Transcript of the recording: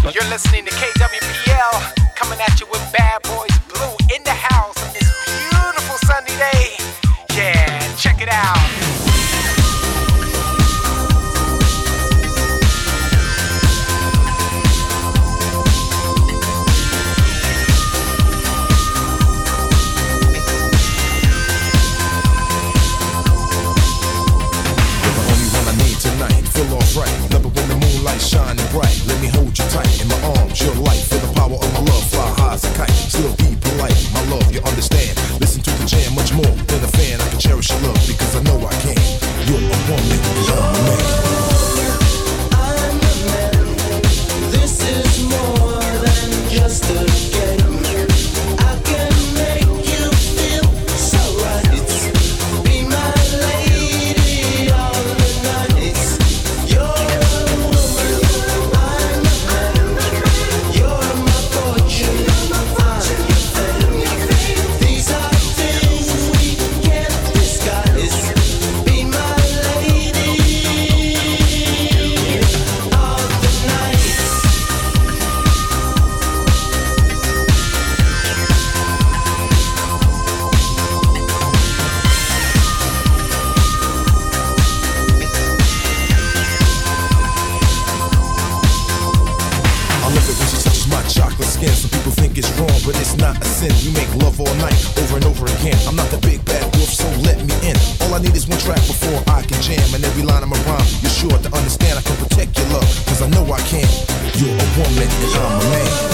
You're listening to KWPL, coming at you with Bad Boys Blue in the house on this beautiful sunny day. Yeah, check it out. Feel alright, love it when the moonlight shining bright. Let me hold you tight in my arms, your life. Feel the power of my love, fly high as a kite. Still be polite, my love, you understand. Listen to the jam, much more than a fan. I can cherish your love because I know I can. You're a woman, you're a man. I'm a man. This is more than just a game. I can make you feel so right. Be my lady all the night. You're a woman, I'm a man. You're my fortune, I'm your fame. These are things we can't disguise. Be my lady all the night. I love it when she touches my chocolate skin. Some people think it's wrong, but it's not a sin. We make love all night, over and over again. I'm not the big bad wolf, so let me in. All I need is one track before I can jam. And every line of my rhyme, you're sure to understand. I can protect your love, cause I know I can. You're a woman and I'm a man.